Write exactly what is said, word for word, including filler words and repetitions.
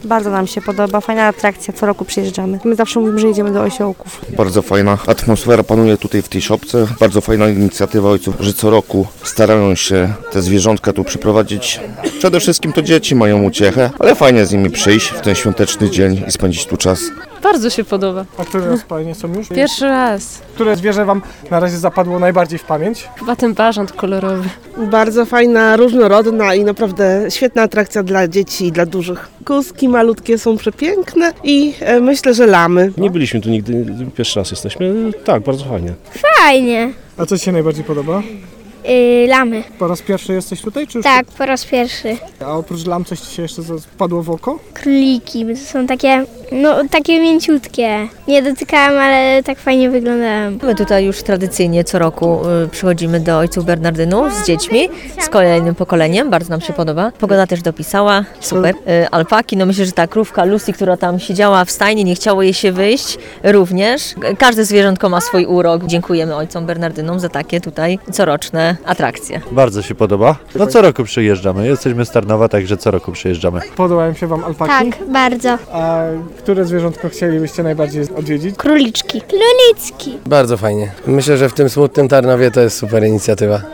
Bardzo nam się podoba, fajna atrakcja, co roku przyjeżdżamy. My zawsze mówimy, że jedziemy do Osiołków. Bardzo fajna atmosfera panuje tutaj w tej szopce. Bardzo fajna inicjatywa ojców, że co roku starają się te zwierzątka tu przyprowadzić. Przede wszystkim to dzieci mają uciechę, ale fajnie z nimi przyjść w ten świąteczny dzień i spędzić tu czas. Bardzo się podoba. A które raz Panie są już? Pierwszy raz. Które zwierzę Wam na razie zapadło najbardziej w pamięć? Chyba ten barząd kolorowy. Bardzo fajna, różnorodna i naprawdę świetna atrakcja dla dzieci i dla dużych. Kuski malutkie są przepiękne i e, myślę, że lamy. Nie byliśmy tu nigdy, pierwszy raz jesteśmy. Tak, bardzo fajnie. Fajnie. A co Ci się najbardziej podoba? Yy, lamy. Po raz pierwszy jesteś tutaj, czy już? Tak, po raz pierwszy. A oprócz lam coś Ci się jeszcze wpadło w oko? Króliki, to są takie, no takie mięciutkie. Nie dotykałam, ale tak fajnie wyglądają. My tutaj już tradycyjnie co roku y, przychodzimy do ojców Bernardynów z dziećmi, z kolejnym pokoleniem, bardzo nam się podoba. Pogoda też dopisała, super. Y, alpaki, no myślę, że ta krówka Lucy, która tam siedziała w stajni, nie chciało jej się wyjść, również. Każde zwierzątko ma swój urok. Dziękujemy ojcom Bernardynom za takie tutaj coroczne atrakcje. Bardzo się podoba. No co roku przyjeżdżamy. Jesteśmy z Tarnowa, także co roku przyjeżdżamy. Podobają się Wam alpaki? Tak, bardzo. A które zwierzątko chcielibyście najbardziej odwiedzić? Króliczki. Królicki. Bardzo fajnie. Myślę, że w tym smutnym Tarnowie to jest super inicjatywa.